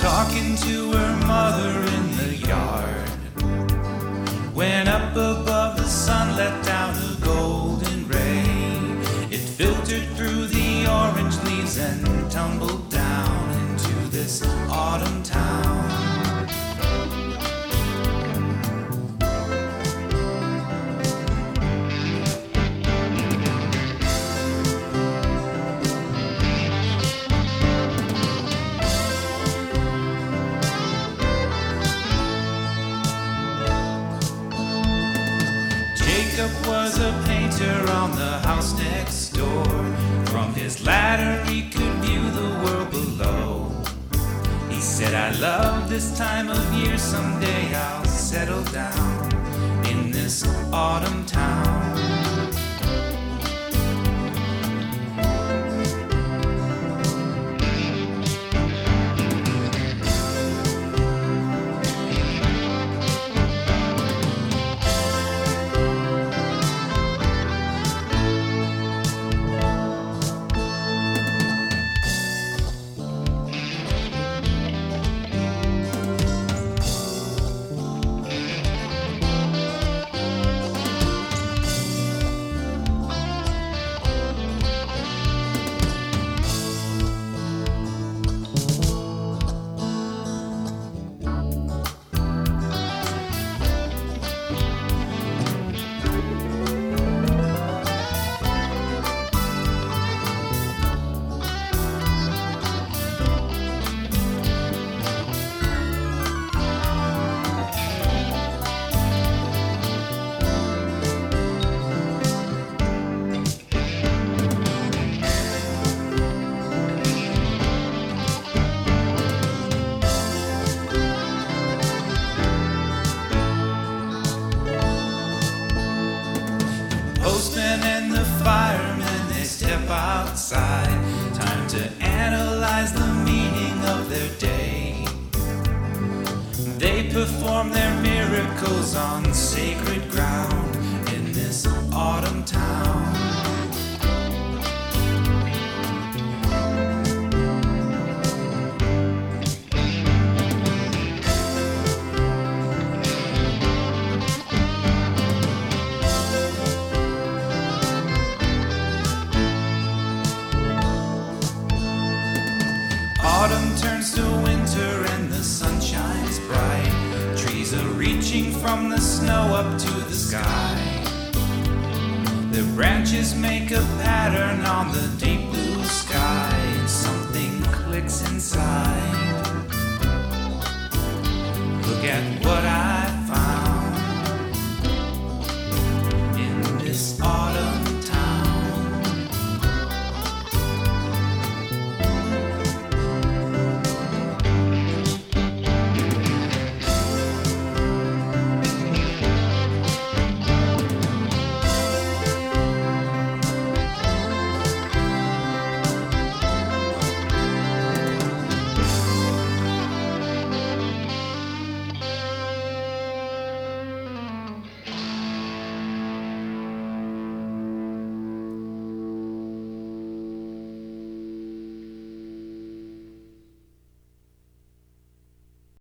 talking to her mother in the yard, when up above the sun let down a golden ray. It filtered through the orange leaves and tumbled down into this autumn town. Jacob was a painter on the house next door. From his ladder he could view the world below. He said, I love this time of year, someday I'll settle down in this autumn town. Postman and the firemen, they step outside. Time to analyze the meaning of their day. They perform their miracles on sacred ground in this autumn town. Autumn turns to winter and the sun shines bright. Trees are reaching from the snow up to the sky. Their branches make a pattern on the deep blue sky, and something clicks inside. Look at what I